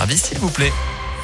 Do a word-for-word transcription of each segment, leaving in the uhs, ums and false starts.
service, s'il vous plaît.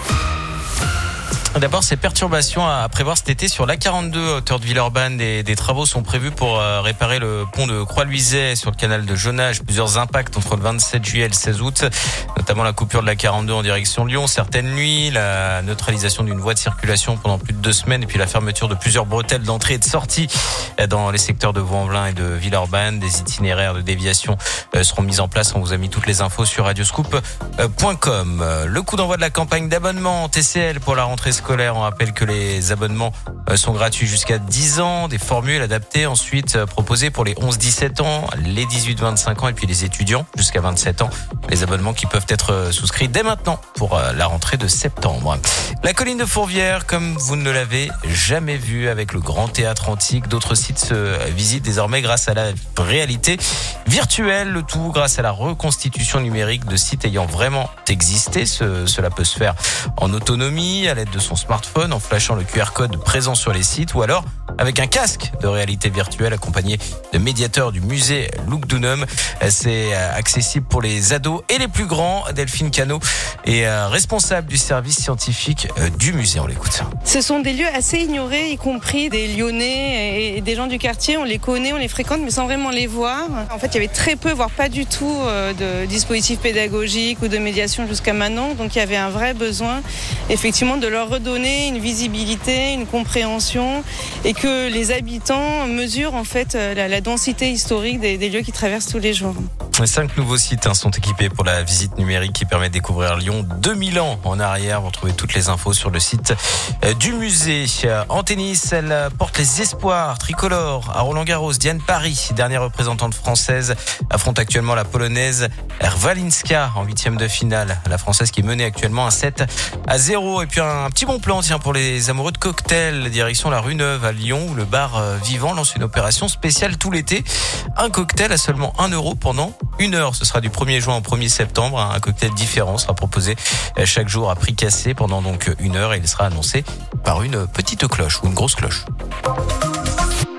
D'abord, ces perturbations à prévoir cet été sur l'A quarante-deux à hauteur de Villeurbanne. Des, des travaux sont prévus pour euh, réparer le pont de Croix-Luizet sur le canal de Jonage. Plusieurs impacts entre le vingt-sept juillet et le seize août, notamment la coupure de l'A quarante-deux en direction Lyon certaines nuits, la neutralisation d'une voie de circulation pendant plus de deux semaines et puis la fermeture de plusieurs bretelles d'entrée et de sortie dans les secteurs de Vaux-en-Velin et de Villeurbanne. Des itinéraires de déviation seront mis en place. On vous a mis toutes les infos sur radioscoop point com. Le coup d'envoi de la campagne d'abonnement T C L pour la rentrée scolaire. On rappelle que les abonnements sont gratuits jusqu'à dix ans. Des formules adaptées ensuite proposées pour les onze dix-sept ans, les dix-huit vingt-cinq ans et puis les étudiants jusqu'à vingt-sept ans. Les abonnements qui peuvent être souscrits dès maintenant pour la rentrée de septembre. La colline de Fourvière, comme vous ne l'avez jamais vu, avec le grand théâtre antique. D'autres sites se visitent désormais grâce à la réalité virtuelle. Le tout grâce à la reconstitution numérique de sites ayant vraiment existé. Ce, cela peut se faire en autonomie, à l'aide de son smartphone, en flashant le Q R code présent sur les sites, ou alors avec un casque de réalité virtuelle accompagné de médiateurs du musée Lugdunum. C'est accessible pour les ados et les plus grands. Delphine Cano est responsable du service scientifique du musée. On l'écoute. Ce sont des lieux assez ignorés, y compris des Lyonnais et des gens du quartier. On les connaît, on les fréquente, mais sans vraiment les voir. En fait, il y avait très peu, voire pas du tout, de dispositifs pédagogiques ou de médiation jusqu'à maintenant. Donc, il y avait un vrai besoin, effectivement, de leur redonner une visibilité, une compréhension, et que les habitants mesurent en fait la, la densité historique des, des lieux qu'ils traversent tous les jours. Cinq nouveaux sites hein, sont équipés pour la visite numérique qui permet de découvrir Lyon deux mille ans en arrière. Vous retrouvez toutes les infos sur le site euh, du musée. En tennis, elle porte les espoirs tricolores à Roland-Garros. Diane Paris, dernière représentante française, affronte actuellement la polonaise Rwalinska en huitième de finale. La française qui est menée actuellement un sept à zéro. Et puis un, un petit bon plan tiens pour les amoureux de cocktails. Direction la rue Neuve à Lyon où le bar euh, Vivant lance une opération spéciale tout l'été. Un cocktail à seulement un euro pendant une heure. Ce sera du premier juin au premier septembre. Un cocktail différent sera proposé chaque jour à prix cassé pendant donc une heure et il sera annoncé par une petite cloche ou une grosse cloche.